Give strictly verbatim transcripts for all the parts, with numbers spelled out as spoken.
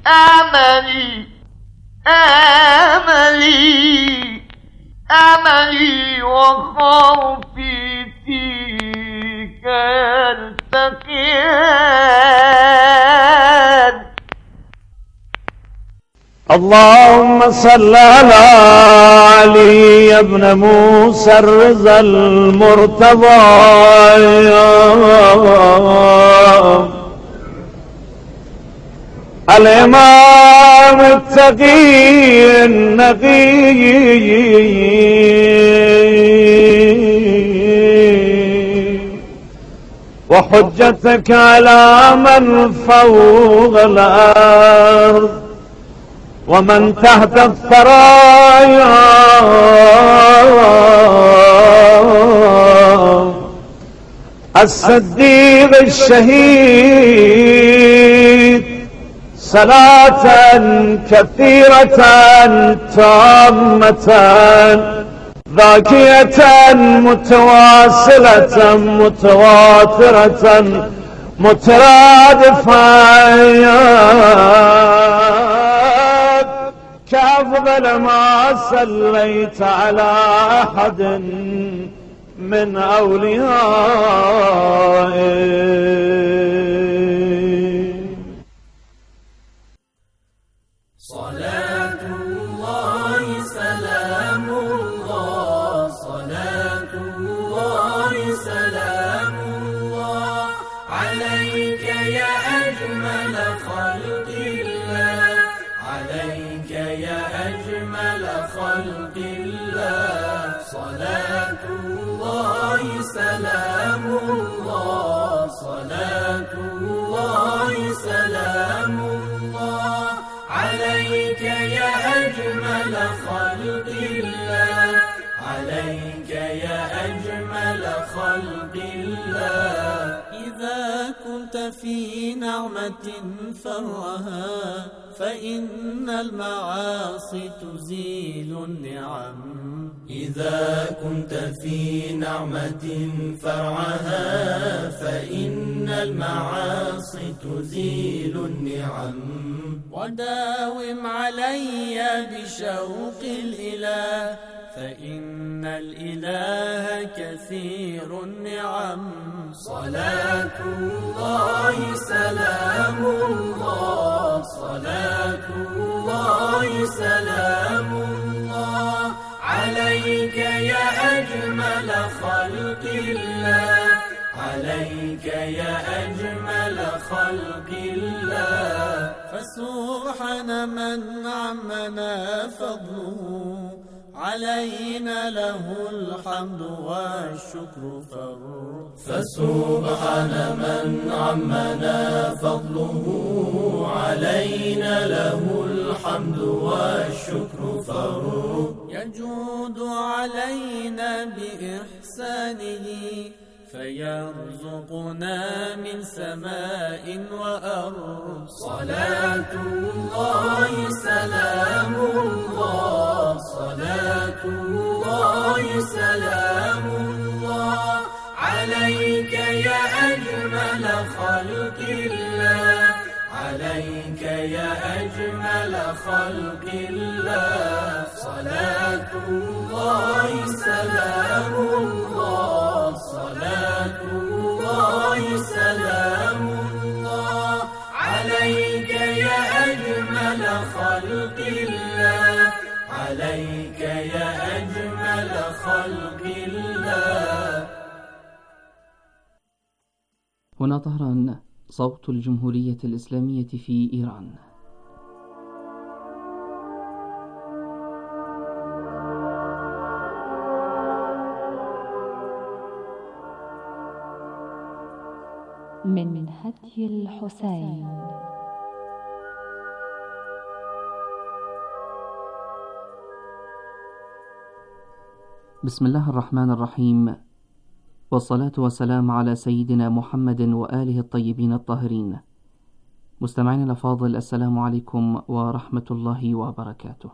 آملي آملي أملي وخوفي فيك يلتقيان. اللهم صل على علي بن موسى الرضا المرتضى الإمام التقي النقي وحجتك على من فوق الأرض ومن تحت الثرايا الصديق الشهيد صلاة كثيرة تامة ذاكية متواصلة متواترة مترادفة كأفضل ما صليت على أحد من أوليائك. صلاة الله سلام الله صلاة الله سلام الله عليك يا أجمل خلق الله عليك يا أجمل خلق الله. صلاة الله سلام الله صلاة الله سلام الله عليك يا أجمل خلق الله عليك يا أجمل خلق الله. إذا كنت في نعمة فرها فإن المعاصي تزيل النعم. إذا كنت في نعمة فرعها فإن المعاصي تزيل النعم. وداوم علي بشوق الإله فإن الإله كثير النعم. صلاة الله سلام الله صلاة الله سلام الله عليك يا أجمل خلق الله عليك يا أجمل خلق الله. فسبحان من عمنا فضله علينا له الحمد والشكر فر. فسبحان من عمنا فضله علينا له الحمد والشكر فر. يجود علينا بإحسانه فيرزقنا من سماء وأرض. صلاة الله سلام الله صلاة الله سلام الله عليك يا أجمل خلق الله عليك يا أجمل خلق الله. صلاة الله سلام الله صلاة الله سلام الله عليك يا أجمل خلق الله عليك يا أجمل خلق الله. هنا طهران، صوت الجمهورية الإسلامية في إيران. من هدي الحسين. بسم الله الرحمن الرحيم، والصلاة والسلام على سيدنا محمد وآله الطيبين الطاهرين. مستمعين الأفاضل، السلام عليكم ورحمة الله وبركاته.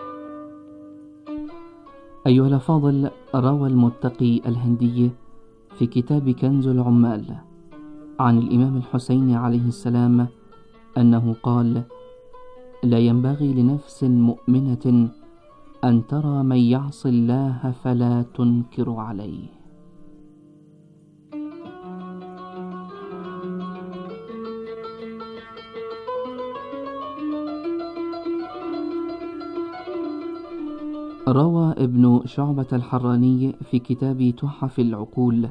أيها الأفاضل، روى المتقي الهندي في كتاب كنز العمال عن الإمام الحسين عليه السلام أنه قال: لا ينبغي لنفس مؤمنة أن ترى من يعصي الله فلا تنكر عليه. روى ابن شعبة الحراني في كتاب تحف العقول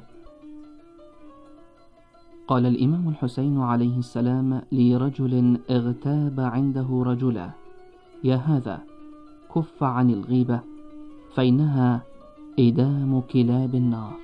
قال الإمام الحسين عليه السلام لرجل اغتاب عنده رجلا: يا هذا، كف عن الغيبة فإنها إدام كلاب النار.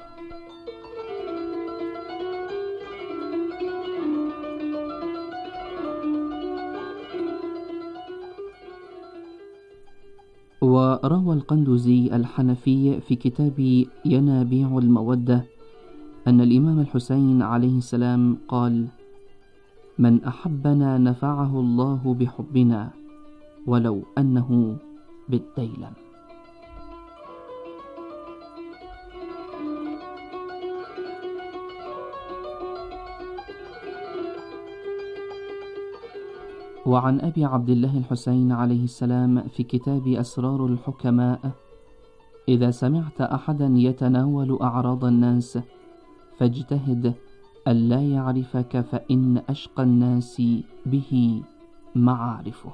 وروى القندوزي الحنفي في كتاب ينابيع المودة أن الإمام الحسين عليه السلام قال: من أحبنا نفعه الله بحبنا ولو أنه بالديلم. وعن أبي عبد الله الحسين عليه السلام في كتاب أسرار الحكماء: إذا سمعت أحدا يتناول أعراض الناس فاجتهد ألا يعرفك، فإن أشقى الناس به معارفه.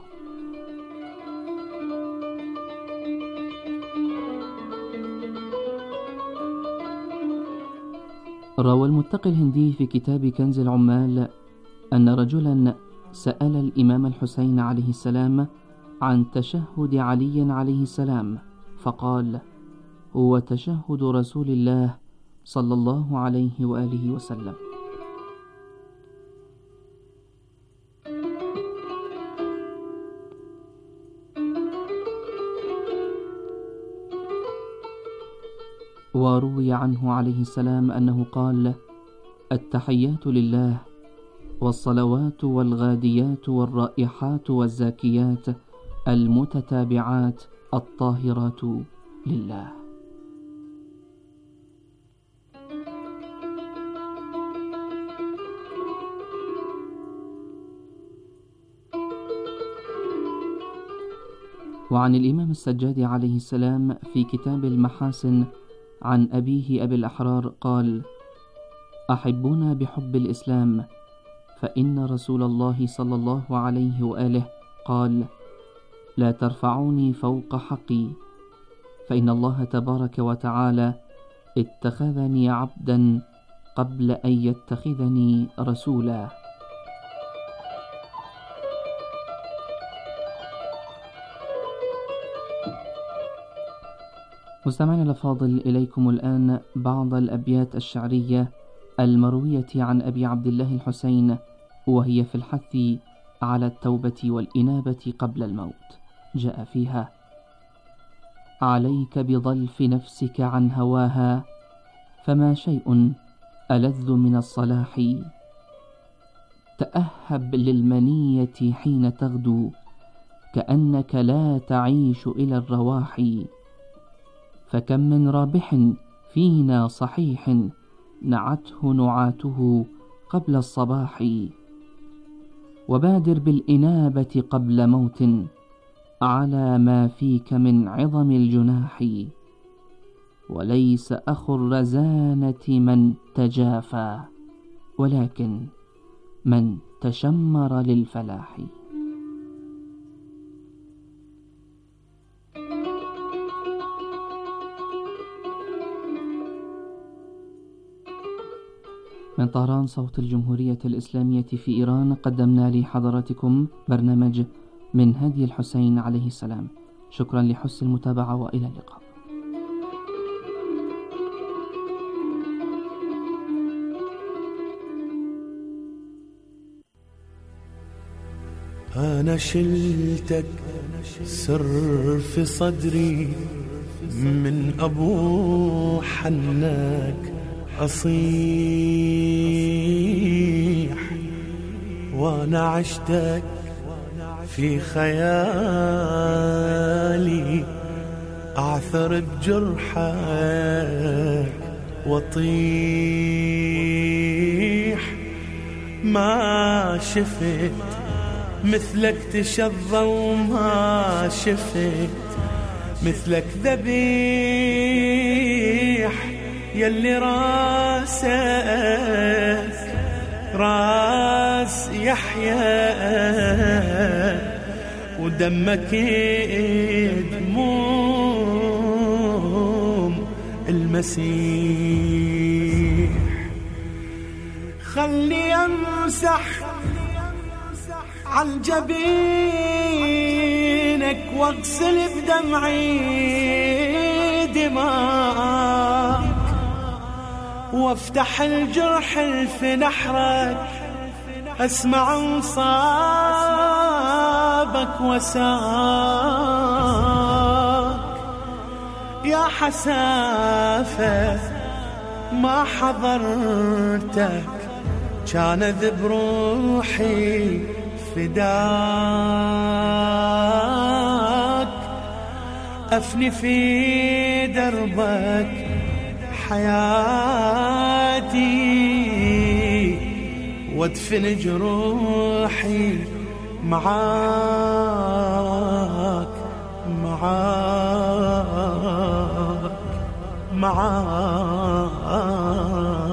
روى المتقي الهندي في كتاب كنز العمال أن رجلا سأل الإمام الحسين عليه السلام عن تشهد علي عليه السلام، فقال: هو تشهد رسول الله صلى الله عليه وآله وسلم. وروي عنه عليه السلام أنه قال: التحيات لله، والصلوات والغاديات والرائحات والزاكيات المتتابعات الطاهرات لله. وعن الإمام السجاد عليه السلام في كتاب المحاسن عن أبيه أبي الأحرار قال: أحبونا بحب الإسلام، فإن رسول الله صلى الله عليه وآله قال: لا ترفعوني فوق حقي، فإن الله تبارك وتعالى اتخذني عبدا قبل أن يتخذني رسولا. مستمعينا الأفاضل، إليكم الآن بعض الأبيات الشعرية المروية عن أبي عبد الله الحسين، وهي في الحث على التوبة والإنابة قبل الموت. جاء فيها: عليك بضلف نفسك عن هواها، فما شيء ألذ من الصلاح. تأهب للمنية حين تغدو، كأنك لا تعيش إلى الرواح. فكم من رابح فينا صحيح، نعته نعاته قبل الصباح. وبادر بالإنابة قبل موت، على ما فيك من عظم الجناح. وليس أخو الرزانة من تجافى، ولكن من تشمر للفلاح. من طهران، صوت الجمهورية الإسلامية في إيران، قدمنا لحضراتكم برنامج من هدي الحسين عليه السلام. شكرا لحسن المتابعة، وإلى اللقاء. أنا شلتك سر في صدري من أبو حناك أصيح، وأنا عشتك في خيالي أعثر بجرحك وطيح ما شفت مثلك تشظى وما شفت مثلك ذبيح يلي راسك راس يحيى ودمك دموم المسيح. خلي امسح عن جبينك واغسل بدمعي دماءك وافتح الجرح في نحرك اسمع انصابك وساك. يا حسافة ما حضرتك كان ذب روحي فداك. أفني في دربك حياتي وادفن جروحي معاك معاك معاك.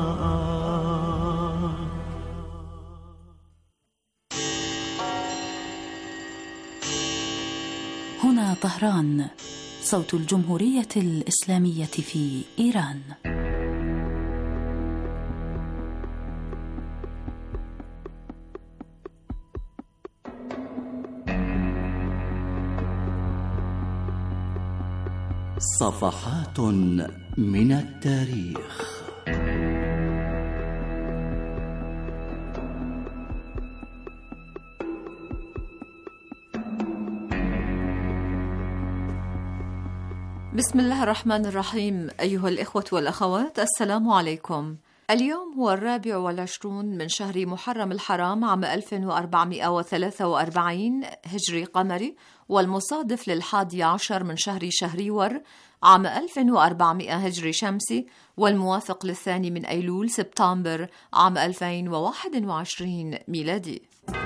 هنا طهران، صوت الجمهورية الإسلامية في إيران. صفحات من التاريخ. بسم الله الرحمن الرحيم. أيها الإخوة والأخوات، السلام عليكم. اليوم هو الرابع والعشرون من شهر محرم الحرام عام ألف وأربعمائة وثلاثة وأربعين هجري قمري، والمصادف للحادي عشر من شهر شهريور عام ألف وأربعمائة هجري شمسي، والموافق للثاني من أيلول سبتمبر عام ألفين وواحد وعشرين ميلادي.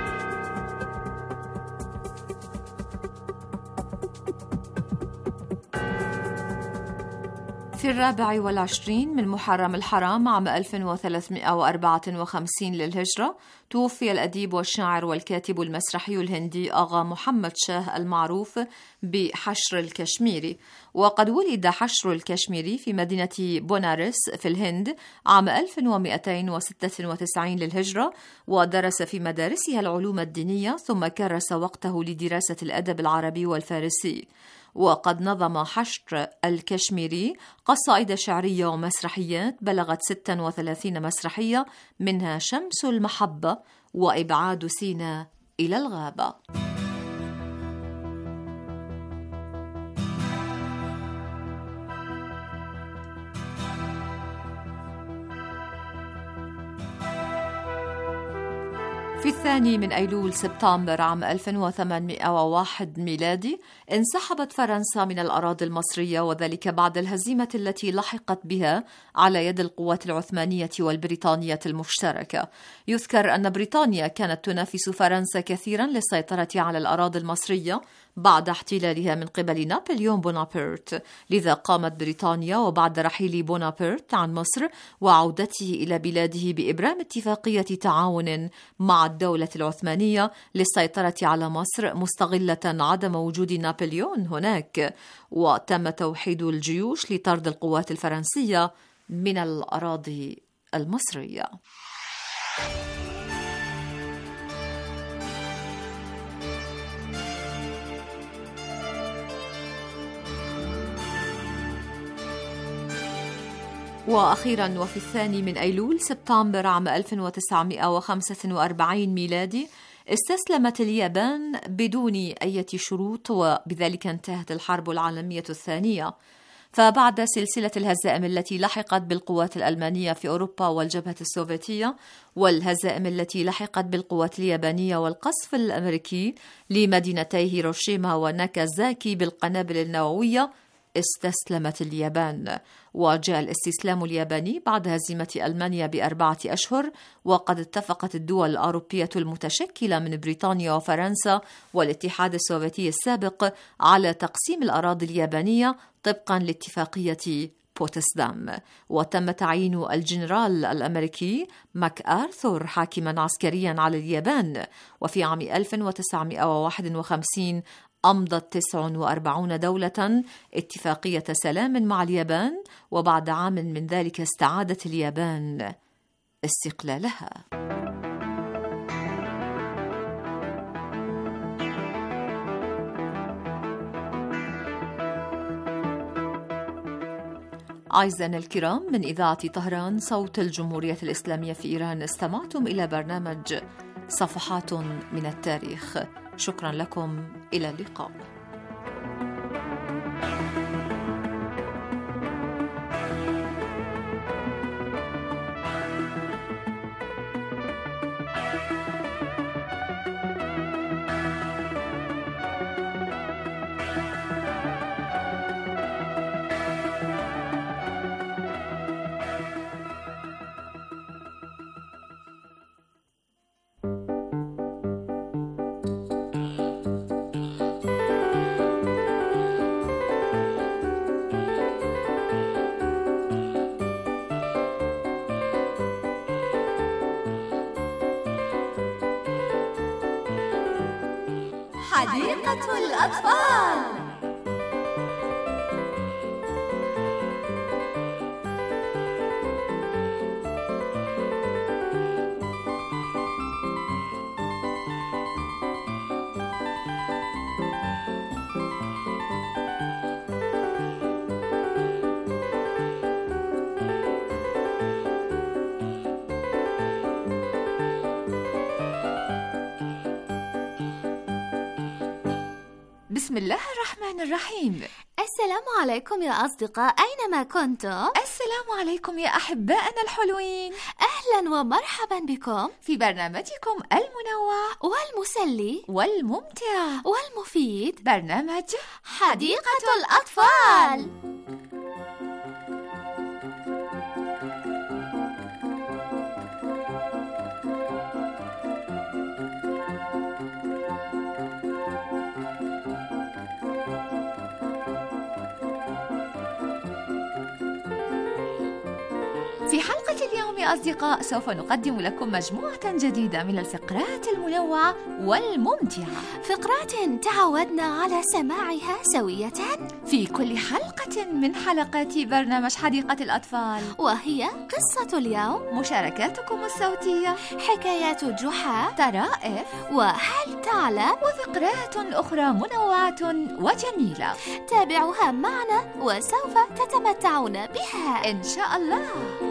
في الرابع والعشرين من محرم الحرام عام ألف وثلاثمائة وأربعة وخمسين للهجرة توفي الأديب والشاعر والكاتب المسرحي الهندي آغا محمد شاه المعروف بحشر الكشميري. وقد ولد حشر الكشميري في مدينة بونارس في الهند عام ألف ومئتين وستة وتسعين للهجرة، ودرس في مدارسها العلوم الدينية، ثم كرس وقته لدراسة الأدب العربي والفارسي. وقد نظم حشر الكشميري قصائد شعرية ومسرحيات بلغت ستة وثلاثين مسرحية، منها شمس المحبة وإبعاد سينا إلى الغابة. في الثاني من أيلول سبتمبر عام ألف وثمانمائة وواحد ميلادي انسحبت فرنسا من الأراضي المصرية، وذلك بعد الهزيمة التي لحقت بها على يد القوات العثمانية والبريطانية المشتركة. يذكر أن بريطانيا كانت تنافس فرنسا كثيرا للسيطرة على الأراضي المصرية بعد احتلالها من قبل نابليون بونابرت، لذا قامت بريطانيا وبعد رحيل بونابرت عن مصر وعودته إلى بلاده بإبرام اتفاقية تعاون مع الدولة العثمانية للسيطرة على مصر، مستغلة عدم وجود نابليون هناك، وتم توحيد الجيوش لطرد القوات الفرنسية من الأراضي المصرية. وأخيرا وفي الثاني من أيلول سبتمبر عام ألف وتسعمائة وخمسة وأربعين ميلادي استسلمت اليابان بدون أي شروط، وبذلك انتهت الحرب العالمية الثانية. فبعد سلسلة الهزائم التي لحقت بالقوات الألمانية في أوروبا والجبهة السوفيتية، والهزائم التي لحقت بالقوات اليابانية والقصف الأمريكي لمدينتي هيروشيما وناكازاكي بالقنابل النووية، استسلمت اليابان، وجاء الاستسلام الياباني بعد هزيمة ألمانيا بأربعة أشهر، وقد اتفقت الدول الأوروبية المتشكلة من بريطانيا وفرنسا والاتحاد السوفيتي السابق على تقسيم الأراضي اليابانية طبقا لاتفاقية بوتسدام، وتم تعيين الجنرال الأمريكي ماك آرثور حاكما عسكريا على اليابان. وفي عام ألف وتسعمائة وواحد وخمسين أمضت تسع وأربعين دولة اتفاقية سلام مع اليابان، وبعد عام من ذلك استعادت اليابان استقلالها. أعزائنا الكرام، من إذاعة طهران صوت الجمهورية الإسلامية في إيران، استمعتم إلى برنامج صفحات من التاريخ. شكرا لكم، إلى اللقاء. حديقة الأطفال. بسم الله الرحمن الرحيم. السلام عليكم يا أصدقاء، أينما كنتم. السلام عليكم يا أحبائنا الحلوين. أهلا ومرحبا بكم في برنامجكم المنوع والمسلي والممتع والمفيد، برنامج حديقة الأطفال. في حلقة اليوم يا أصدقاء سوف نقدم لكم مجموعة جديدة من الفقرات المنوعة والممتعة، فقرات تعودنا على سماعها سوية في كل حلقة من حلقات برنامج حديقة الأطفال، وهي قصة اليوم، مشاركاتكم الصوتية، حكايات جحا، طرائف، وهل تعلم، وفقرات أخرى منوعة وجميلة. تابعوها معنا وسوف تتمتعون بها إن شاء الله.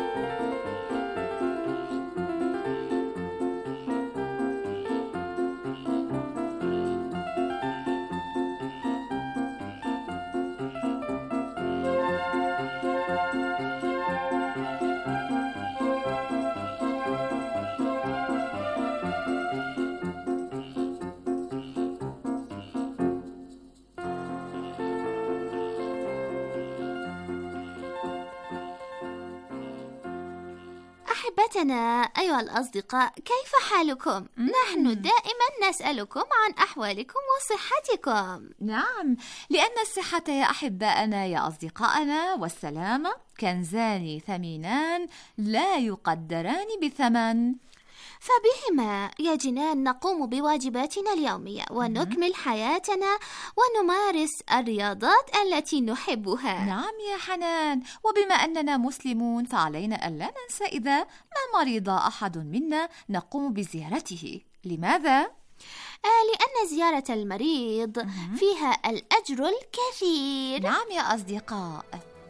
أحبتنا أيها الأصدقاء، كيف حالكم؟ مم. نحن دائما نسألكم عن أحوالكم وصحتكم. نعم، لأن الصحة يا أحبائنا يا أصدقائنا والسلامة كنزان ثمينان لا يقدران بثمن، فبهما يا جنان نقوم بواجباتنا اليومية ونكمل حياتنا ونمارس الرياضات التي نحبها. نعم يا حنان، وبما أننا مسلمون فعلينا أن لا ننسى إذا ما مرض أحد منا نقوم بزيارته. لماذا؟ آه لأن زيارة المريض مم. فيها الأجر الكثير. نعم يا أصدقاء.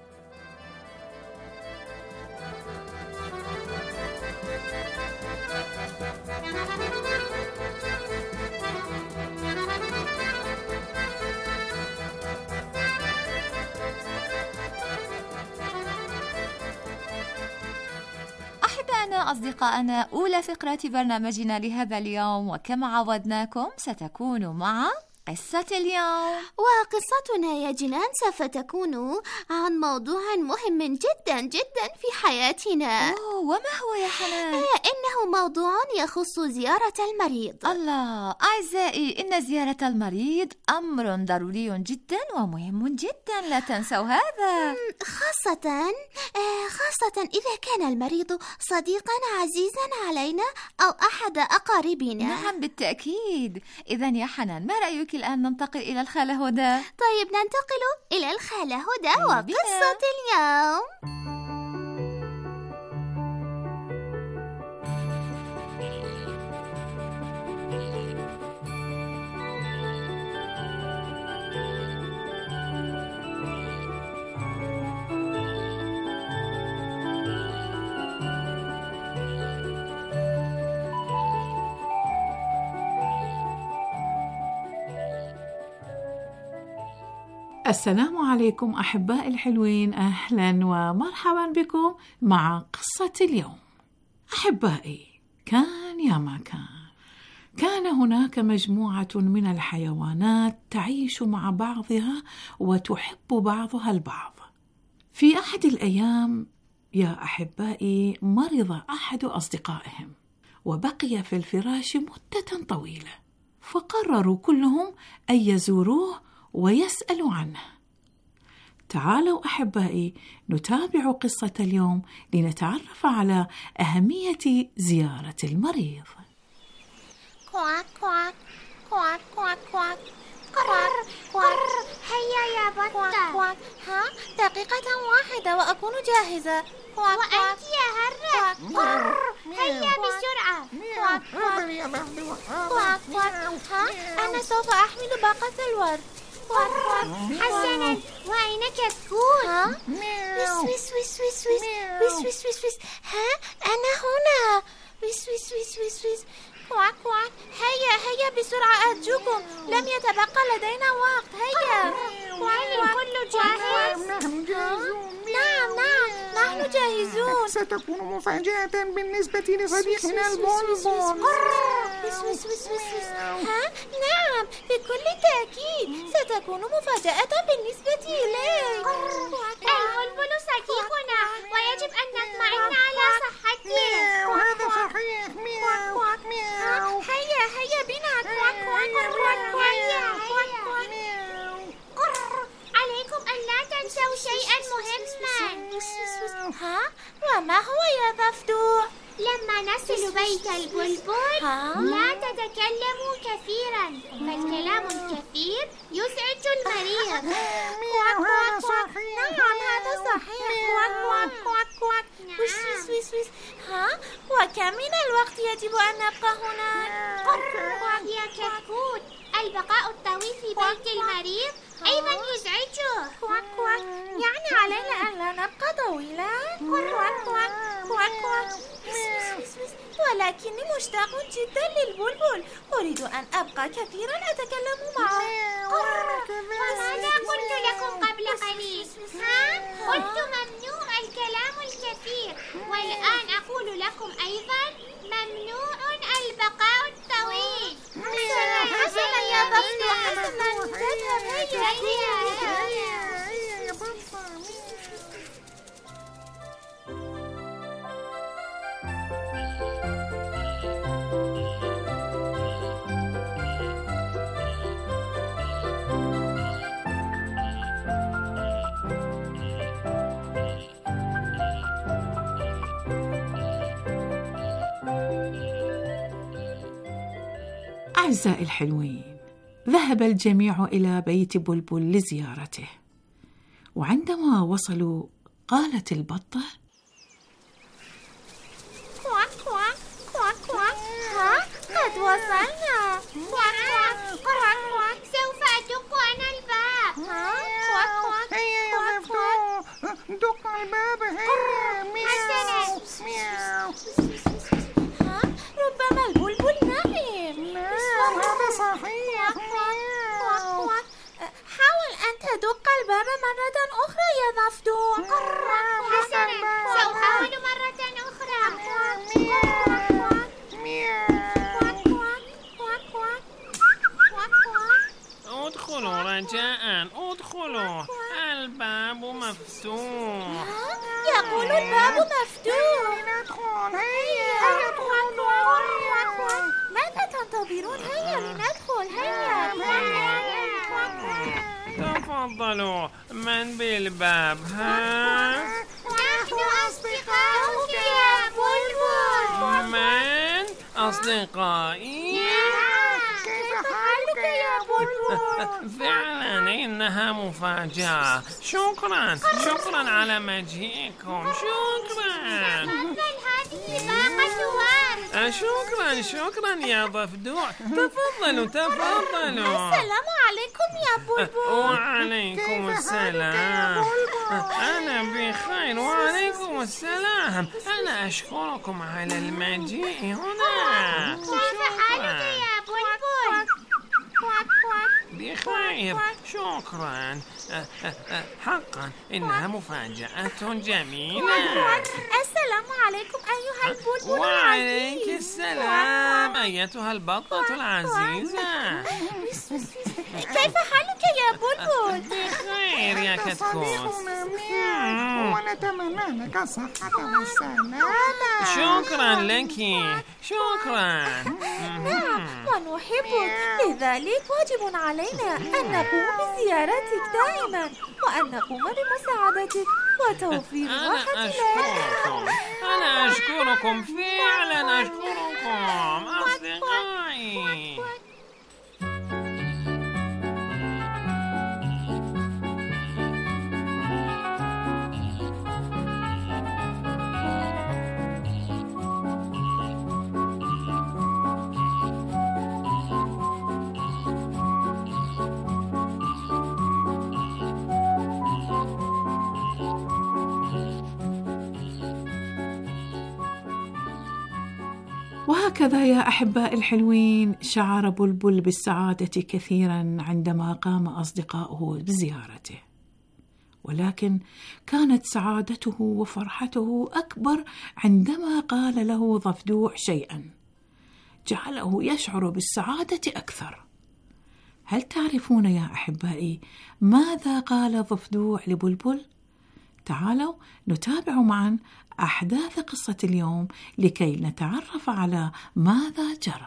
أحبائنا أصدقائنا، أولى فقرات برنامجنا لهذا اليوم وكما عودناكم ستكون مع قصة اليوم. وقصتنا يا جنان سوف تكون عن موضوع مهم جدا جدا في حياتنا. أوه، وما هو يا حنان؟ إنه موضوع يخص زيارة المريض. الله أعزائي، إن زيارة المريض أمر ضروري جدا ومهم جدا، لا تنسوا هذا. خاصة خاصة إذا كان المريض صديقا عزيزا علينا أو أحد أقاربنا. نعم بالتأكيد. إذن يا حنان، ما رأيك الآن ننتقل إلى الخالة هدى؟ طيب ننتقل إلى الخالة هدى وقصة اليوم. السلام عليكم أحبائي الحلوين، أهلا ومرحبا بكم مع قصة اليوم. أحبائي، كان يا ما كان كان هناك مجموعة من الحيوانات تعيش مع بعضها وتحب بعضها البعض. في أحد الأيام يا أحبائي مرض أحد أصدقائهم وبقي في الفراش مدة طويلة، فقرروا كلهم أن يزوروه ويسألوا عنه. تعالوا أحبائي نتابع قصة اليوم لنتعرف على أهمية زيارة المريض. كواك كواك كواك كواك كواك قرر قرر هيا يا بطة. كواك. ها دقيقة واحدة وأكون جاهزة. كواك. وأنت يا هرة. قرر هيا بسرعة. كواك كواك كواك كواك. ها أنا سوف أحمل باقة الورد. حسناً، وأين كتكوت؟ ها؟ ويس ويس ويس ويس ويس ويس ويس ويس. ها أنا هنا. ويس ويس ويس ويس ويس. كواك كواك. هيا هيا بسرعة أرجوكم، لم يتبقى لدينا وقت. هيا. هل الكل جاهز؟ نحن جاهزون. نعم نعم نحن جاهزون. ستكون مفاجأة بالنسبة لصديقنا البلبل. ويس ويس ويس ويس. ها نعم بكل تأكيد ستكون مفاجأة بالنسبة إليه. البلبل صديقنا ويجب أن نطمئن على صحته. وهذا صحيح. مياو مياو. هيا هيا بنا. كواك كواك كواك كواك. عليكم أن لا تنسوا شيئا مهما. ها وما هو يا ضفدع؟ لما نصل بيت البلبل لا تتكلموا كثيرا، فالكلام الكثير يزعج المريض. هذا صحيح. نعم هذا صحيح. كواك كواك كواك كواك. ويس ويس ويس ويس. ها وكم من الوقت يجب أن نبقى هنا؟ يا كتكوت، البقاء الطويل في بيت المريض أيضا يزعجه. كواك كواك. يعني علينا أن لا نبقى طويلا. كواك كواك كواك كواك. ولكني مشتاق جدا للبلبل، أريد أن أبقى كثيرا أتكلم معه. وماذا قلت لكم قبل قليل؟ ها؟ قلت ممنوع الكلام الكثير، والآن أقول لكم أيضا ممنوع البقاء الطويل. حسنا يا ضفدع، حسنا. تذهب هيا هيا. أعزائي الحلوين، ذهب الجميع إلى بيت بلبل لزيارته، وعندما وصلوا قالت البطة: كواك كواك كواك كواك. ها قد وصلنا. كواك كواك كواك كواك. سوف أدق أنا الباب. ها كواك كواك. هيا يا ضفدع، دق الباب. هيا. مياو مياو. ها ربما البلبل نائم. نعم هذا صحيح. كواك. حاول أن تدق الباب مرة أخرى يا ضفدع. حسنا، سأحاول مرة أخرى. مياو. كواك كواك كواك كواك كواك كواك. رجاء ادخلوا، الباب مفتوح. يقول الباب مفتوح. ندخل، هيا ماذا تنتظرون؟ هيا لندخل، هيا. تفضلوا، من بالباب؟ ها؟ نحن أصدقاؤك يا بلبل. من؟ أصدقائي؟ كيف حالك يا بلبل؟ فعلا إنها مفاجأة. شكرا شكرا على مجيئكم. شكرا. هذه باقة ورد. شكرا شكرا يا ضفدوع. تفضلوا تفضلوا. السلام عليكم يا بلبل. وعليكم السلام. أنا بخير وعليكم السلام. أنا أشكركم على المجيء هنا. كيف حالك يا بلبل؟ بخير شكرا. حقا إنها مفاجأة جميلة. السلام عليكم أيها البلبل. وعليك السلام أيتها البطة العزيزة. كيف حالك يا بلبل؟ بخير يا كتكوت. ونتمنى لك الصحة والسلامة. شكرا لك. شكرا. نعم ونحبك، لذلك واجب علينا أن نقوم بزيارتك دائما، وأن نقوم بمساعدتك وتوفير راحة لك. أشكركم أنا أشكركم فعلا أشكركم أصدقائي. وهكذا يا أحباء الحلوين شعر بلبل بالسعادة كثيرا عندما قام أصدقاؤه بزيارته، ولكن كانت سعادته وفرحته أكبر عندما قال له ضفدوع شيئا جعله يشعر بالسعادة أكثر. هل تعرفون يا أحبائي ماذا قال ضفدوع لبلبل؟ تعالوا نتابع معا أحداث قصة اليوم لكي نتعرف على ماذا جرى.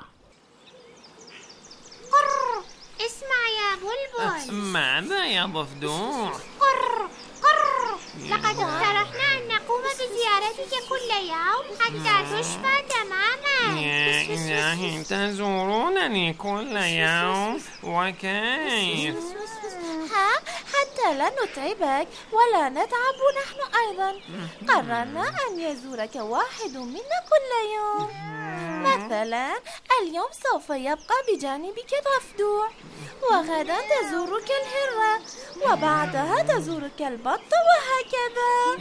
قر، اسمع يا بلبل. ماذا يا ضفدوع؟ قر قر، لقد اقترحنا أن نقوم بزيارتك كل يوم حتى تشفى تماما. يا إلهي، تزورونني كل يوم؟ وكيف؟ ها، حتى لا نتعبك ولا نتعب نحن أيضا، قررنا أن يزورك واحد منا كل يوم. مثلا اليوم سوف يبقى بجانبك ضفدوع، وغدا تزورك الهرة، وبعدها تزورك البطة، وهكذا.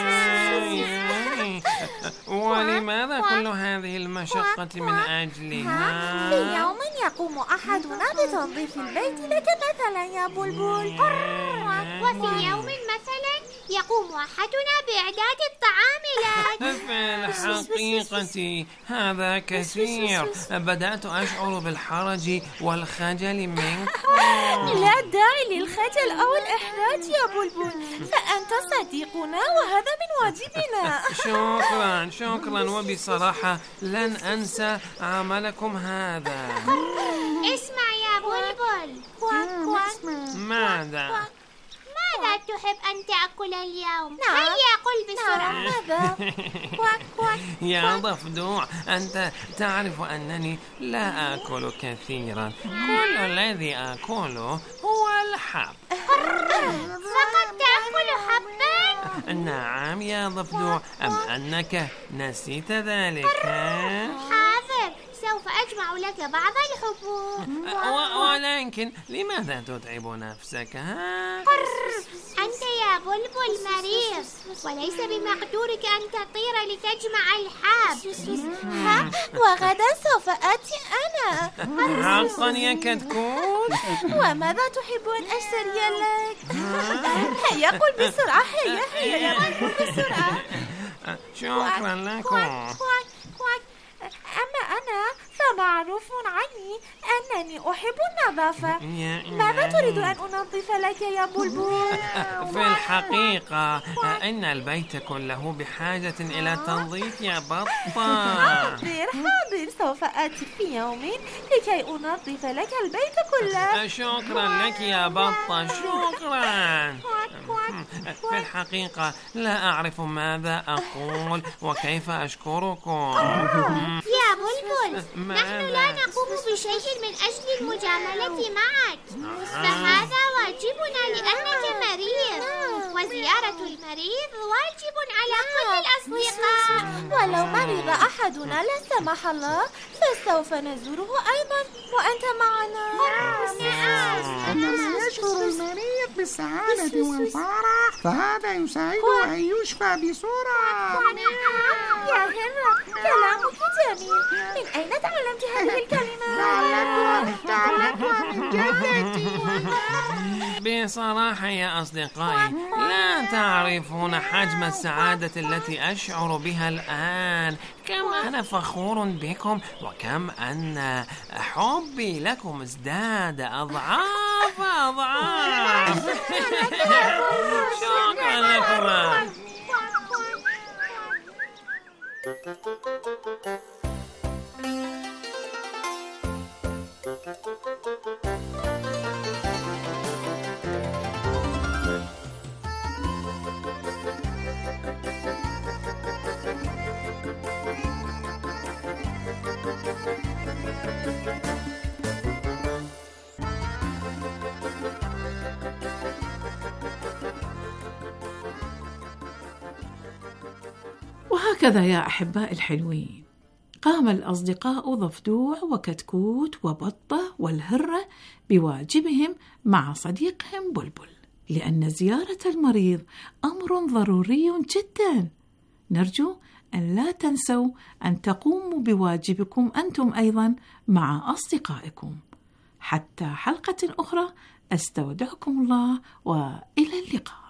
ولماذا كل هذه المشقة من أجلها؟ في يوم يقوم أحدنا بتنظيف البيت لك مثلا يا بلبل، وفي يوم مثلا يقوم أحدنا بإعداد الطعام لك. في الحقيقة هذا كثير. بدأت أشعر بالحرج والخجل منكم. لا داعي للخجل أو الإحراج يا بلبل، فأنت صديقنا وهذا من واجبنا. شكرا شكرا، وبصراحة لن أنسى عملكم هذا. اسمع يا بلبل. ماذا؟ ماذا تحب أن تأكل اليوم؟ هيا قل بسرعة. ماذا؟ يا ضفدوع، أنت تعرف أنني لا آكل كثيرا. كل الذي آكله هو الحب. فقط تأكل حبا؟ نعم يا ضفدوع، أم أنك نسيت ذلك؟ حاضر، سوف أجمع لك بعض الحبوب. ولكن لماذا تتعب نفسك؟ ها؟ أنت يا بلبل مريض، وليس بمقدورك أن تطير لتجمع الحب. ها؟ وغدا سوف آتي أنا. حقا يا كتكوت؟ وماذا تحب أن أشتري لك؟ هيا قل بسرعة. هيا هيا يا بلبل بسرعة. شكرا لكم. أما أنا فمعروف عني إنني أحب النظافة. ماذا تريد أن أنظف لك يا بلبل؟ في الحقيقة إن البيت كله بحاجة إلى تنظيف يا بطة. حاضر حاضر، سوف آتي في يوم لكي أنظف لك البيت كله. شكرا لك يا بطة، شكرا. في الحقيقة لا أعرف ماذا أقول وكيف أشكركم. يا بلبل، نحن لا نقوم بشيء من أجل المجاملة معك، فهذا واجبنا لأنك مريض، وزيارة المريض واجب على كل الأصدقاء. ولو مرض أحدنا لا سمح الله فسوف نزوره أيضا وأنت معنا. عندما يشعر المريض بالسعادة والفرح فهذا يساعده أن يشفى بسرعة. يا هرة، كلامك جميل. من أين تعلمت هذه الكلمات؟ تعلمتها تعلمتها من جدتي. بصراحة يا أصدقائي، لا تعرفون حجم السعادة التي أشعر بها الآن. كم أنا فخور بكم، وكم أن حبي لكم ازداد أضعاف أضعاف. شكرا لكم. وهكذا يا أحباء الحلوين، قام الأصدقاء ضفدوع وكتكوت وبطة والهرة بواجبهم مع صديقهم بلبل، لأن زيارة المريض أمر ضروري جدا. نرجو أن لا تنسوا أن تقوموا بواجبكم أنتم أيضا مع أصدقائكم. حتى حلقة أخرى، أستودعكم الله وإلى اللقاء.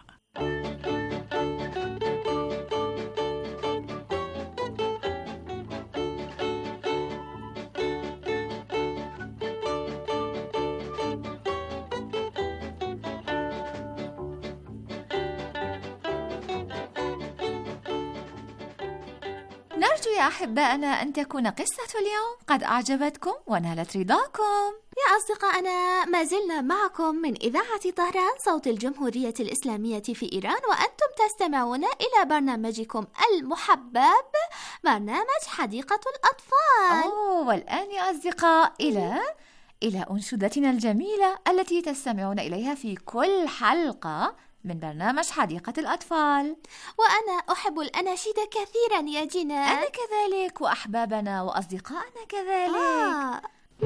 نرجو يا أحبائنا أن تكون قصة اليوم قد أعجبتكم ونالت رضاكم. يا أصدقائنا، ما زلنا معكم من إذاعة طهران صوت الجمهورية الإسلامية في إيران، وأنتم تستمعون إلى برنامجكم المحبب، برنامج حديقة الأطفال. أوه، والآن يا أصدقاء إلى إلى أنشودتنا الجميلة التي تستمعون إليها في كل حلقة من برنامج حديقة الأطفال. وأنا أحب الأناشيد كثيرا يا جنان. أنا كذلك، وأحبابنا وأصدقائنا كذلك. آه.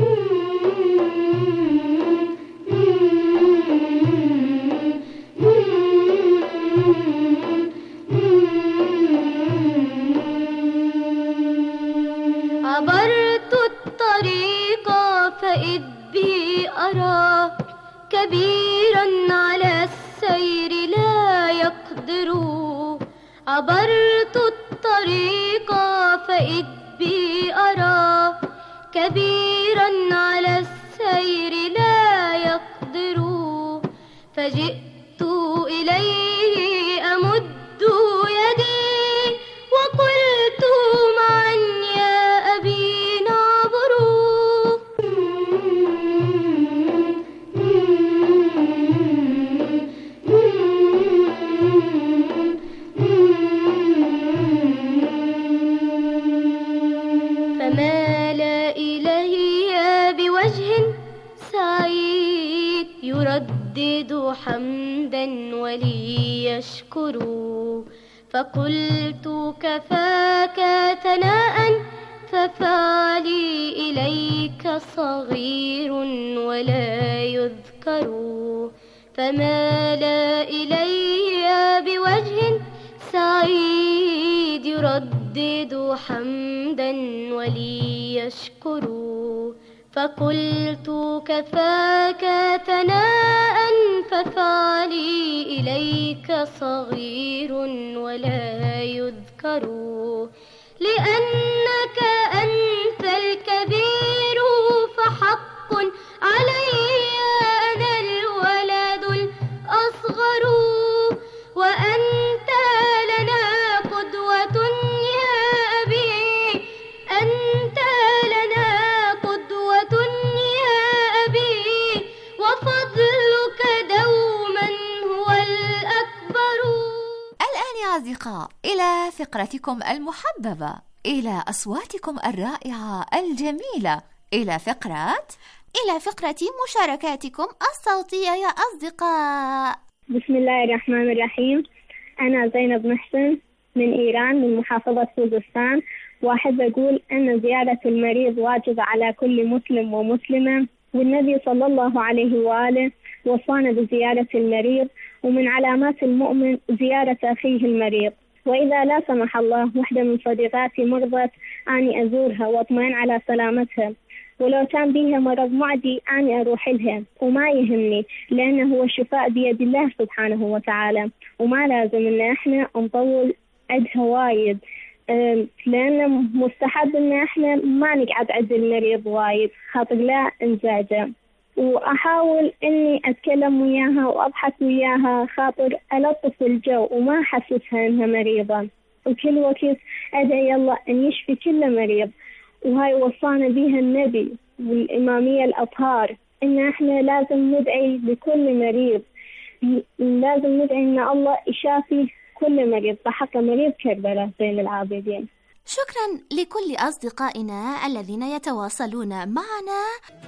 عبرت الطريق فإذ بي أرى كبيرا على السير لا يقدر. عبرت الطريق فإذ بي أرى كبيرا على السير لا يقدر. فجئت إليه أمد يدي وقلت معا يا أبي نعبر. فمال إلي بوجه سعيد يردد حمدا ولي يشكر. فقلت كفاك ثناء ففعلي إليك صغير ولا يذكر. فمال إلي بوجه سعيد يردد حمدا ولي يشكر. فقلت كفاك ثناء ففعلي إليك صغير ولا يذكر. لأنك أنت الكبير فحق أصدقاء، إلى فقرتكم المحببة، إلى أصواتكم الرائعة الجميلة، إلى فقرة إلى فقرة مشاركاتكم الصوتية يا أصدقاء. بسم الله الرحمن الرحيم. أنا زينب محسن من إيران، من محافظة خوزستان، وأحب أقول أن زيارة المريض واجبة على كل مسلم ومسلمة، والنبي صلى الله عليه وآله وصانا بزيارة المريض، ومن علامات المؤمن زيارة أخيه المريض. وإذا لا سمح الله وحدة من صديقاتي مرضت، أني أزورها وأطمئن على سلامتها، ولو كان بيها مرض معدي أني أروح لها، وما يهمني لأنه هو الشفاء بيد الله سبحانه وتعالى، وما لازم إن إحنا نطول عدها وايد، لأنه مستحب إن إحنا ما نقعد عد المريض وايد خاطر لا نزعجه. وأحاول إني أتكلم وياها وأضحك وياها خاطر ألطف الجو وما أحسسها إنها مريضة، وكل وقت أدعي الله أن يشفي كل مريض. وهاي وصانا بيها النبي والإمامية الأطهار، إن إحنا لازم ندعي لكل مريض، لازم ندعي إن الله يشافي كل مريض بحق مريض كربلاء زين العابدين. شكرا لكل أصدقائنا الذين يتواصلون معنا.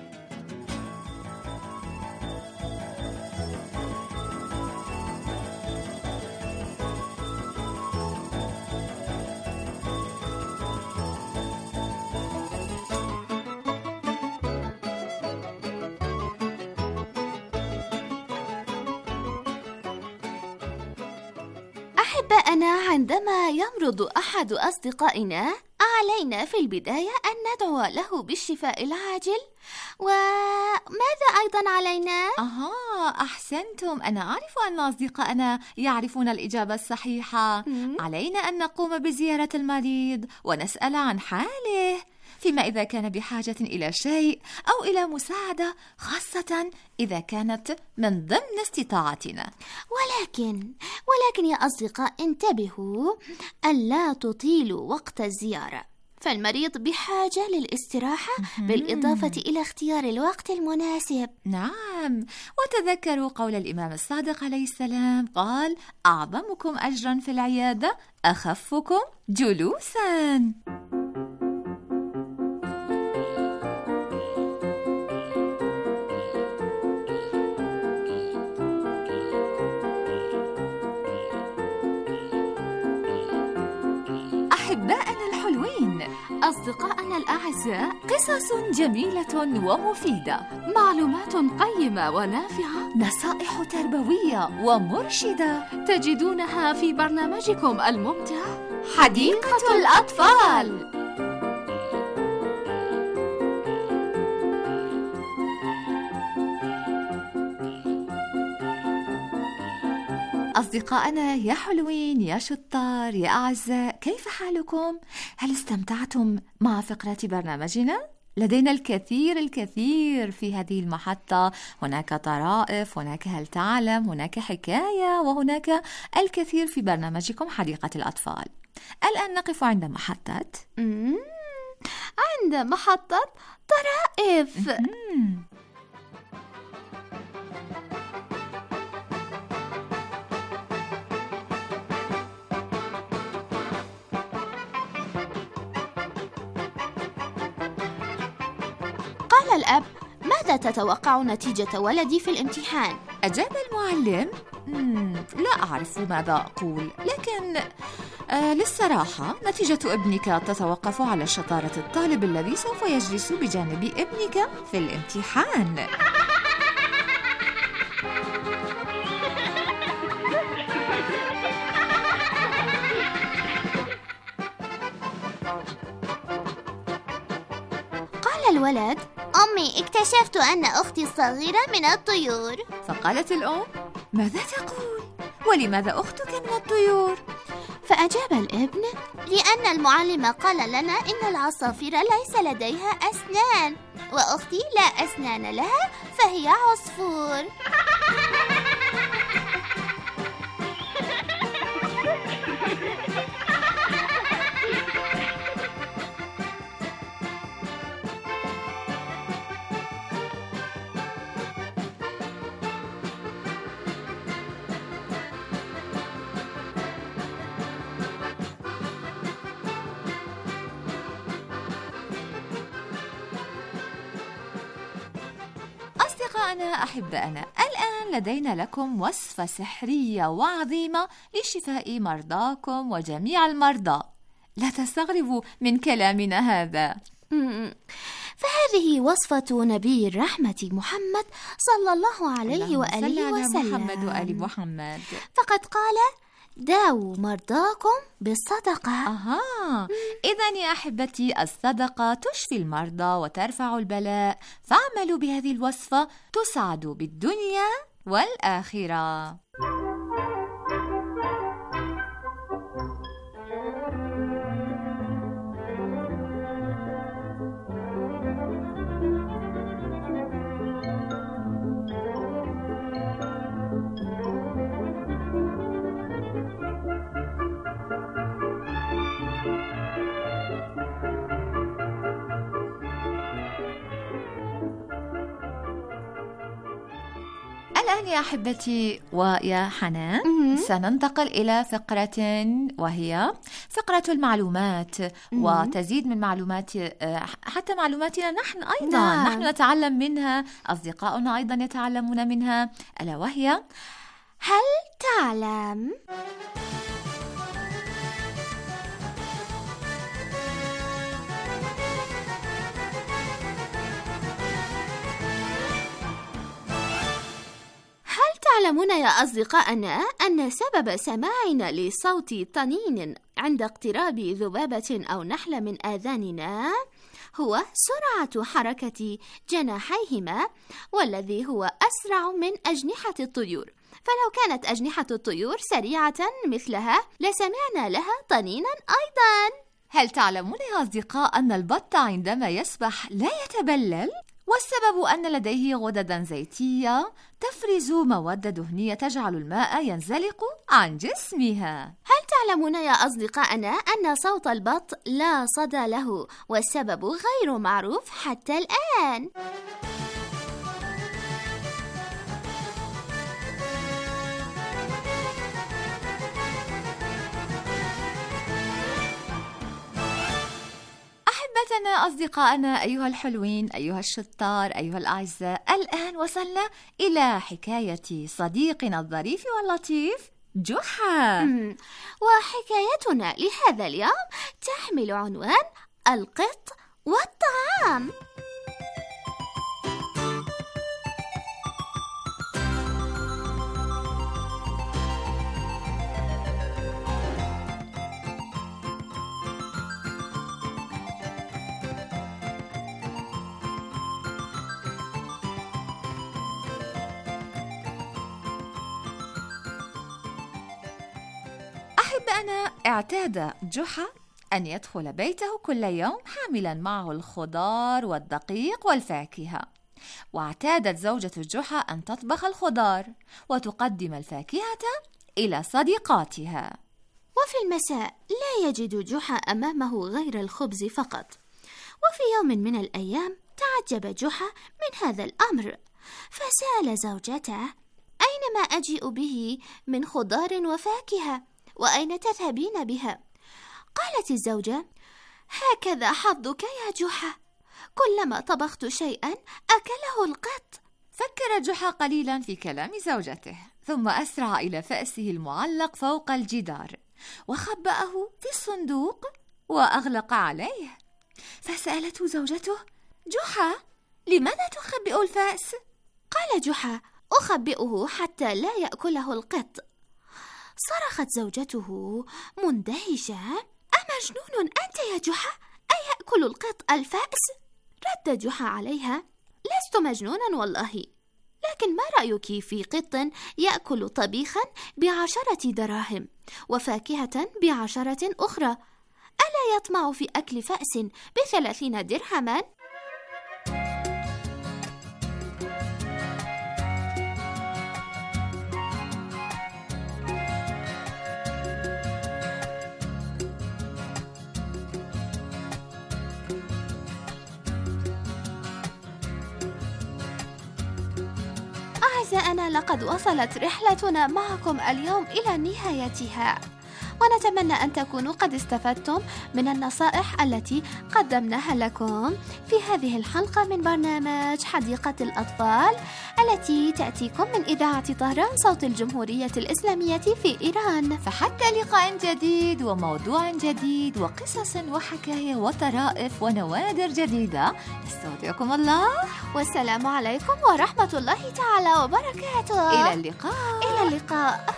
أحبائنا، عندما يمرض أحد أصدقائنا علينا في البداية أن ندعو له بالشفاء العاجل. وماذا أيضا علينا؟ أها، أحسنتم. أنا أعرف أن أصدقائنا يعرفون الإجابة الصحيحة. م- علينا أن نقوم بزيارة المريض ونسأل عن حاله، فيما إذا كان بحاجة إلى شيء أو إلى مساعدة، خاصة إذا كانت من ضمن استطاعتنا. ولكن ولكن يا أصدقاء، انتبهوا ألا تطيلوا وقت الزيارة، فالمريض بحاجة للاستراحة بالإضافة إلى اختيار الوقت المناسب. نعم، وتذكروا قول الإمام الصادق عليه السلام، قال: أعظمكم أجرا في العيادة أخفكم جلوسا. أحبائنا الحلوين، أصدقائنا الأعزاء، قصص جميلة ومفيدة، معلومات قيمة ونافعة، نصائح تربوية ومرشدة تجدونها في برنامجكم الممتع حديقة الأطفال. أصدقائنا يا حلوين، يا شطار، يا أعزاء، كيف حالكم؟ هل استمتعتم مع فقرة برنامجنا؟ لدينا الكثير الكثير في هذه المحطة، هناك طرائف، هناك هل تعلم، هناك حكاية، وهناك الكثير في برنامجكم حديقة الأطفال. الآن نقف عند محطة عند محطة طرائف. قال الأب: ماذا تتوقع نتيجة ولدي في الامتحان؟ أجاب المعلم: لا أعرف ماذا أقول، لكن آه للصراحة نتيجة ابنك تتوقف على شطارة الطالب الذي سوف يجلس بجانب ابنك في الامتحان. قال الولد: أمي، اكتشفت أن أختي الصغيرة من الطيور. فقالت الأم: ماذا تقول؟ ولماذا أختك من الطيور؟ فأجاب الابن: لأن المعلم قال لنا إن العصافير ليس لديها أسنان، وأختي لا أسنان لها فهي عصفور. أنا أحب أنا، الآن لدينا لكم وصفة سحرية وعظيمة لشفاء مرضاكم وجميع المرضى. لا تستغربوا من كلامنا هذا. فهذه وصفة نبي الرحمة محمد صلى الله عليه وآله وسلم. محمد وآل محمد. فقد قال: داووا مرضاكم بالصدقة. أها، إذن يا أحبتي الصدقة تشفي المرضى وترفع البلاء، فاعملوا بهذه الوصفة تسعدوا بالدنيا والآخرة. الآن يا أحبتي ويا حنان سننتقل إلى فقرة وهي فقرة المعلومات، وتزيد من معلومات حتى معلوماتنا نحن أيضا. نعم. نحن نتعلم منها، أصدقاؤنا أيضا يتعلمون منها، ألا وهي: هل تعلم؟ تعلمون يا أصدقائنا أن سبب سماعنا لصوت طنين عند اقتراب ذبابة أو نحلة من آذاننا هو سرعة حركة جناحيهما، والذي هو أسرع من أجنحة الطيور، فلو كانت أجنحة الطيور سريعة مثلها لسمعنا لها طنينا أيضا. هل تعلمون يا أصدقاء أن البط عندما يسبح لا يتبلل؟ والسبب أن لديه غددا زيتية تفرز مواد دهنية تجعل الماء ينزلق عن جسمها. هل تعلمون يا أصدقائنا أن صوت البط لا صدى له، والسبب غير معروف حتى الآن؟ أحبتنا أصدقائنا أيها الحلوين، أيها الشطار، أيها الأعزاء، الآن وصلنا إلى حكاية صديقنا الظريف واللطيف جحا. وحكايتنا لهذا اليوم تحمل عنوان القط والطعام. أنا اعتاد جحا أن يدخل بيته كل يوم حاملا معه الخضار والدقيق والفاكهة، واعتادت زوجة جحا أن تطبخ الخضار وتقدم الفاكهة إلى صديقاتها. وفي المساء لا يجد جحا أمامه غير الخبز فقط. وفي يوم من الأيام تعجب جحا من هذا الأمر، فسأل زوجته: أين ما أجيء به من خضار وفاكهة؟ وأين تذهبين بها؟ قالت الزوجة: هكذا حظك يا جحا، كلما طبخت شيئا أكله القط. فكر جحا قليلا في كلام زوجته، ثم أسرع إلى فأسه المعلق فوق الجدار وخبأه في الصندوق وأغلق عليه. فسألته زوجته: جحا، لماذا تخبئ الفأس؟ قال جحا: أخبئه حتى لا يأكله القط. صرخت زوجته مندهشة: أمجنون أنت يا جحا؟ أيأكل القط الفأس؟ رد جحا عليها: لست مجنونا والله، لكن ما رأيك في قط يأكل طبيخا بعشرة دراهم وفاكهة بعشرة أخرى؟ ألا يطمع في أكل فأس بثلاثين درهما؟ أعزائنا، لقد وصلت رحلتنا معكم اليوم إلى نهايتها، ونتمنى أن تكونوا قد استفدتم من النصائح التي قدمناها لكم في هذه الحلقة من برنامج حديقة الأطفال التي تأتيكم من إذاعة طهران صوت الجمهورية الإسلامية في إيران. فحتى لقاء جديد وموضوع جديد وقصص وحكاية وطرائف ونوادر جديدة، استودعكم الله والسلام عليكم ورحمة الله تعالى وبركاته. إلى اللقاء. إلى اللقاء.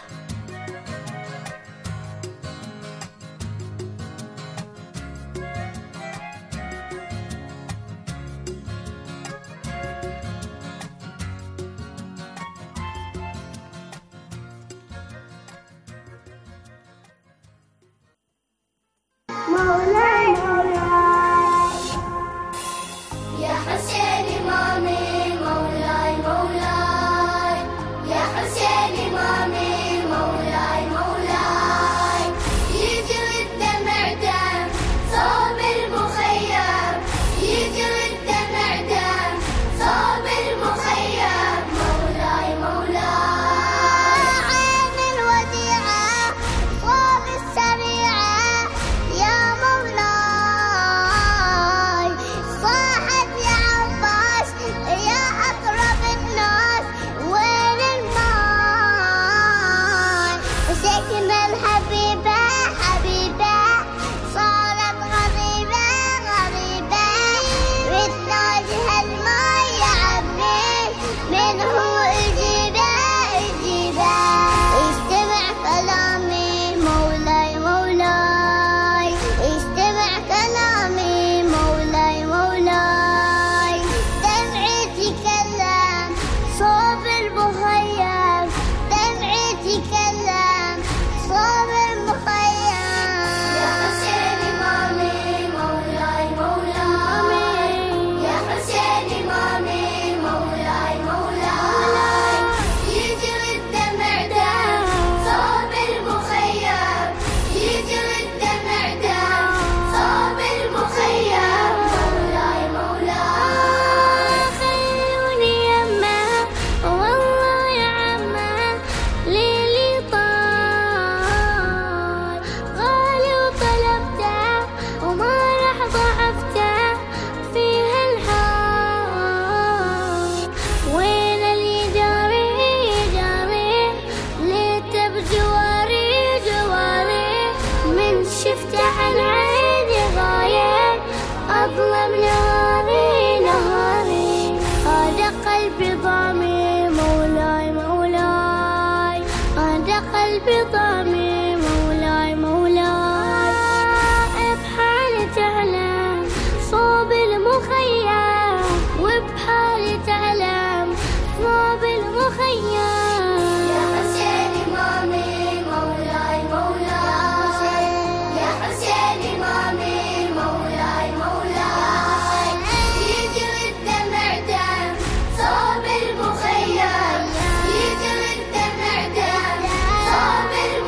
مولاي مولاي يا حسين إمامي مولاي مولاي يا حسين إمامي مولاي مولاي يجري الدمع دم صوب المخيم يجري الدمع دم صوب المخيم مولاي مولاي عين الوديعة صوب السريعة يا مولاي صاحت يا عباس يا أقرب الناس وين الماي وسكن الحبيبة حبيبة صارت غريبة غريبة بتناجها الماي يا عمي من هو اجيبه اجيبه استمع كلامي مولاي مولاي استمع كلامي مولاي مولاي دمعي تكلم صوب المخيم دمعي تكلم صوب المخيم يا حسين إمامي مولاي مولاي يا حسين إمامي مولاي مولاي يجري الدمع دم صوب المخيم يجري الدمع دم صوب المخيم مولاي مولاي خلوني يمه والله يا عمه ليلي طال غالي وطلبته وما راح ضعفته فيها الحال وين اللي جاري جاري ليته بجواري جواري من شفته عن عيني غايب أظلم نهاري نهاري هذا قلبي ضامي مولاي مولاي هذا قلبي ضامي مولاي مولاي بحالي تعلم صوب المخيم وبحالي تعلم صوب المخيم يا حسين إمامي مولاي مولاي يا حسين إمامي مولاي مولاي يجري الدمع دم صوب المخيم يجري الدمع دم صوب المخيم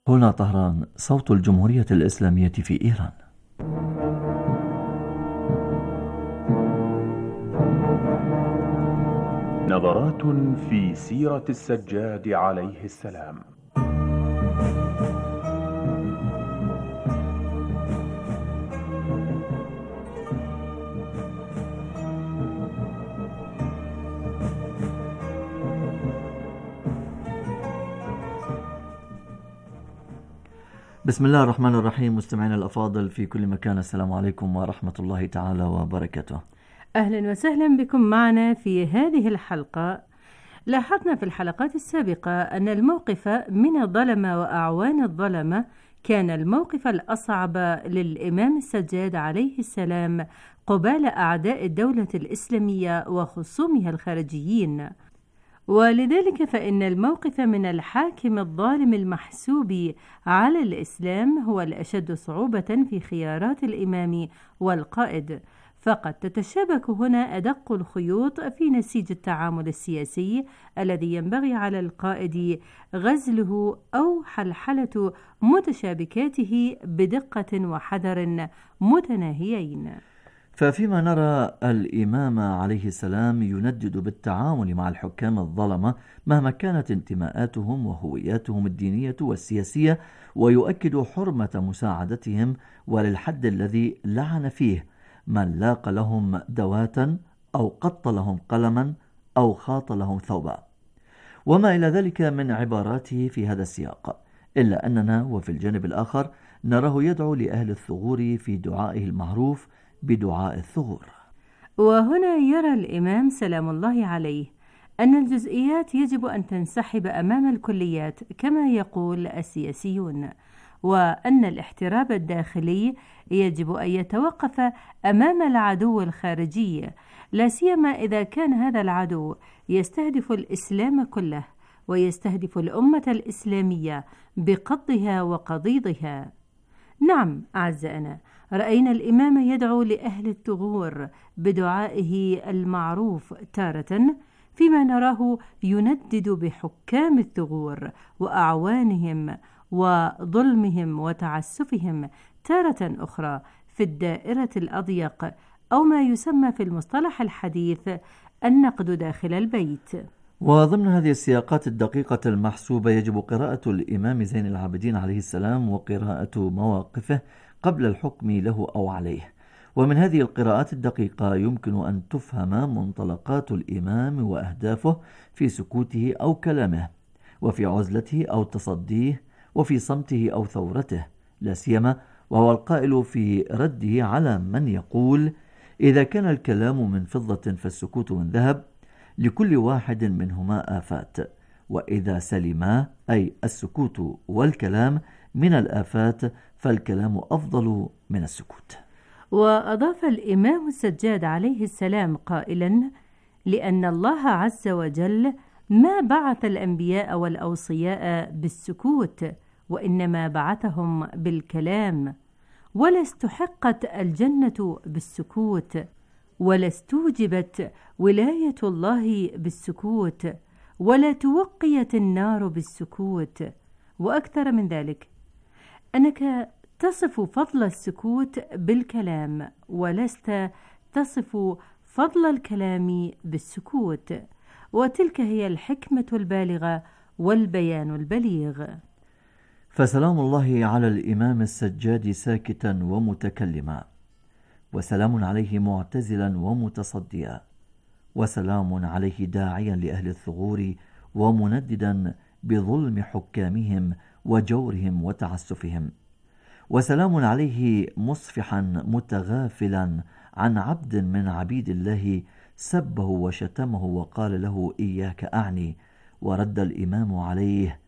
هنا طهران، صوت الجمهورية الإسلامية في إيران. نظرات في سيرة السجاد عليه السلام. بسم الله الرحمن الرحيم. مستمعينا الأفاضل في كل مكان، السلام عليكم ورحمة الله تعالى وبركاته. أهلا وسهلا بكم معنا في هذه الحلقة. لاحظنا في الحلقات السابقة أن الموقف من الظلمة وأعوان الظلمة كان الموقف الأصعب للإمام السجاد عليه السلام قبال أعداء الدولة الإسلامية وخصومها الخارجيين، ولذلك فإن الموقف من الحاكم الظالم المحسوب على الإسلام هو الأشد صعوبة في خيارات الإمام والقائد، فقد تتشابك هنا أدق الخيوط في نسيج التعامل السياسي الذي ينبغي على القائد غزله أو حلحلة متشابكاته بدقة وحذر متناهيين. ففيما نرى الإمام عليه السلام يندد بالتعامل مع الحكام الظلمة مهما كانت انتماءاتهم وهوياتهم الدينية والسياسية، ويؤكد حرمة مساعدتهم وللحد الذي لعن فيه من لاق لهم دواتا أو قط لهم قلما أو خاط لهم ثوبا، وما إلى ذلك من عباراته في هذا السياق، إلا أننا وفي الجانب الآخر نراه يدعو لأهل الثغور في دعائه المعروف بدعاء الثغور. وهنا يرى الإمام سلام الله عليه أن الجزئيات يجب أن تنسحب أمام الكليات كما يقول السياسيون، وأن الاحتراب الداخلي يجب أن يتوقف أمام العدو الخارجي، لا سيما إذا كان هذا العدو يستهدف الإسلام كله ويستهدف الأمة الإسلامية بقضها وقضيضها. نعم أعزائنا، رأينا الإمام يدعو لأهل الثغور بدعائه المعروف تارة، فيما نراه يندد بحكام الثغور وأعوانهم وظلمهم وتعسفهم تارة أخرى في الدائرة الأضيق، أو ما يسمى في المصطلح الحديث النقد داخل البيت. وضمن هذه السياقات الدقيقة المحسوبة يجب قراءة الإمام زين العابدين عليه السلام وقراءة مواقفه قبل الحكم له أو عليه، ومن هذه القراءات الدقيقة يمكن أن تفهم منطلقات الإمام وأهدافه في سكوته أو كلامه، وفي عزلته أو تصديه، وفي صمته أو ثورته، لا سيما وهو القائل في رده على من يقول: إذا كان الكلام من فضة فالسكوت من ذهب، لكل واحد منهما آفات، وإذا سلما أي السكوت والكلام من الآفات فالكلام أفضل من السكوت. وأضاف الإمام السجاد عليه السلام قائلا: لأن الله عز وجل ما بعث الأنبياء والأوصياء بالسكوت، وإنما بعثهم بالكلام، ولا استحقت الجنة بالسكوت، ولا استوجبت ولاية الله بالسكوت، ولا توقيت النار بالسكوت. وأكثر من ذلك، أنك تصف فضل السكوت بالكلام، ولست تصف فضل الكلام بالسكوت، وتلك هي الحكمة البالغة والبيان البليغ. فسلام الله على الإمام السجاد ساكتا ومتكلما، وسلام عليه معتزلا ومتصديا، وسلام عليه داعيا لأهل الثغور ومنددا بظلم حكامهم وجورهم وتعسفهم، وسلام عليه مصفحا متغافلا عن عبد من عبيد الله سبه وشتمه وقال له: إياك أعني، ورد الإمام عليه: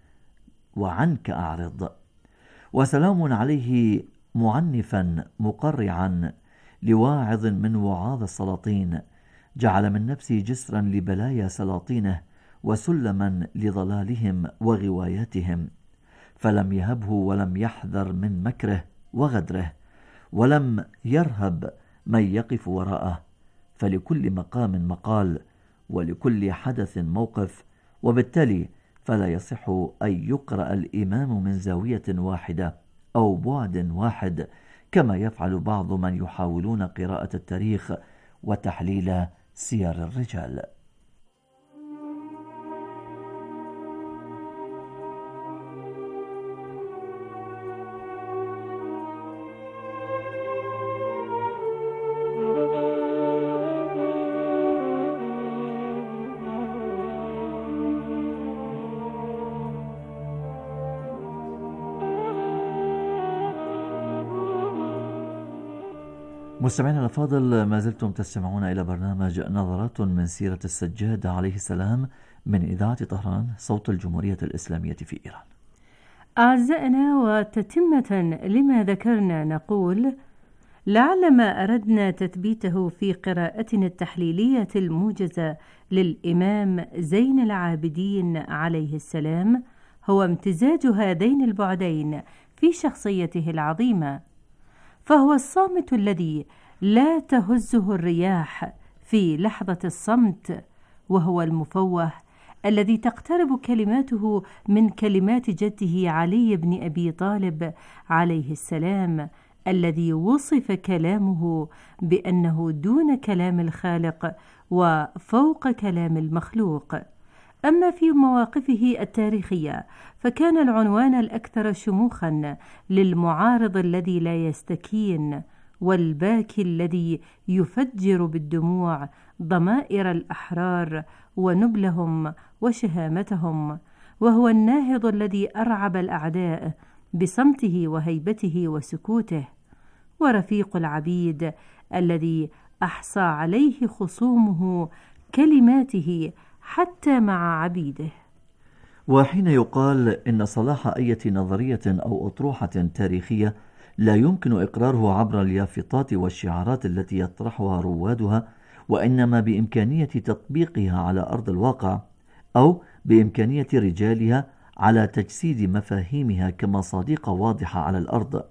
وعنك أعرض. وسلام عليه معنفا مقرعا لواعظ من وعاظ السلاطين، جعل من نفسه جسرا لبلايا سلاطينه وسلما لضلالهم وغواياتهم، فلم يهبه ولم يحذر من مكره وغدره، ولم يرهب من يقف وراءه، فلكل مقام مقال ولكل حدث موقف، وبالتالي فلا يصح أن يقرأ الإمام من زاوية واحدة أو بعد واحد، كما يفعل بعض من يحاولون قراءة التاريخ وتحليل سير الرجال. مستمعينا الأفاضل، ما زلتم تستمعون إلى برنامج نظرات من سيرة السجاد عليه السلام من إذاعة طهران صوت الجمهورية الإسلامية في إيران. أعزائنا، وتتمة لما ذكرنا نقول: لعل ما أردنا تثبيته في قراءتنا التحليلية الموجزة للإمام زين العابدين عليه السلام هو امتزاج هذين البعدين في شخصيته العظيمة، فهو الصامت الذي لا تهزه الرياح في لحظة الصمت، وهو المفوه الذي تقترب كلماته من كلمات جده علي بن أبي طالب عليه السلام، الذي وصف كلامه بأنه دون كلام الخالق وفوق كلام المخلوق. أما في مواقفه التاريخية فكان العنوان الأكثر شموخا للمعارض الذي لا يستكين، والباكي الذي يفجر بالدموع ضمائر الأحرار ونبلهم وشهامتهم، وهو الناهض الذي أرعب الأعداء بصمته وهيبته وسكوته، ورفيق العبيد الذي أحصى عليه خصومه كلماته حتى مع عبيده. وحين يقال إن صلاح أية نظرية أو أطروحة تاريخية لا يمكن إقراره عبر اليافطات والشعارات التي يطرحها روادها، وإنما بإمكانية تطبيقها على أرض الواقع، أو بإمكانية رجالها على تجسيد مفاهيمها كمصادق واضحة على الأرض.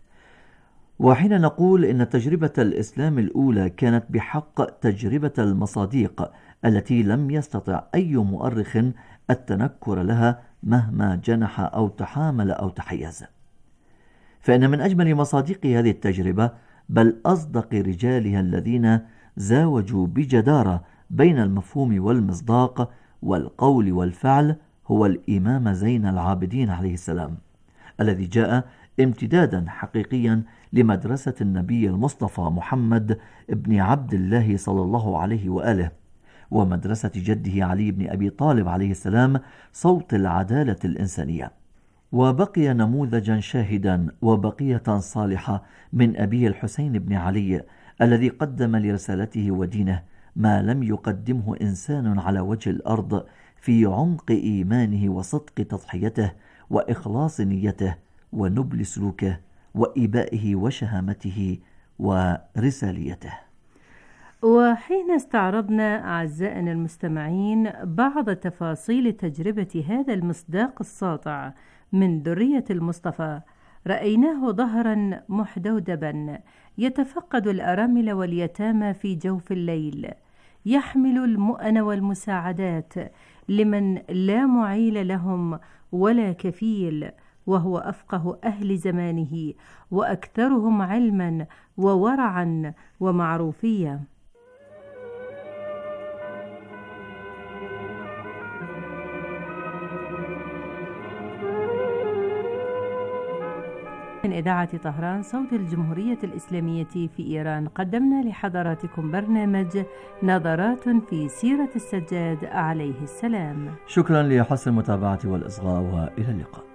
وحين نقول إن تجربة الإسلام الأولى كانت بحق تجربة المصادق التي لم يستطع أي مؤرخ التنكر لها مهما جنح أو تحامل أو تحيز، فإن من أجمل مصادق هذه التجربة بل أصدق رجالها الذين زاوجوا بجدارة بين المفهوم والمصداق والقول والفعل هو الإمام زين العابدين عليه السلام، الذي جاء امتدادا حقيقيا لمدرسة النبي المصطفى محمد بن عبد الله صلى الله عليه وآله، ومدرسة جده علي بن أبي طالب عليه السلام صوت العدالة الإنسانية، وبقي نموذجا شاهدا وبقية صالحة من أبيه الحسين بن علي الذي قدم لرسالته ودينه ما لم يقدمه إنسان على وجه الأرض في عمق إيمانه وصدق تضحيته وإخلاص نيته ونبل سلوكه وإبائه وشهامته ورساليته. وحين استعرضنا أعزائنا المستمعين بعض تفاصيل تجربة هذا المصداق الساطع من ذرية المصطفى، رأيناه ظهرا محدودبا يتفقد الأرامل واليتامى في جوف الليل، يحمل المؤن والمساعدات لمن لا معيل لهم ولا كفيل، وهو أفقه أهل زمانه وأكثرهم علما وورعا ومعروفية. من إذاعة طهران صوت الجمهورية الإسلامية في إيران قدمنا لحضراتكم برنامج نظرات في سيرة السجاد عليه السلام. شكرا لحسن المتابعة والإصغاء، وإلى اللقاء.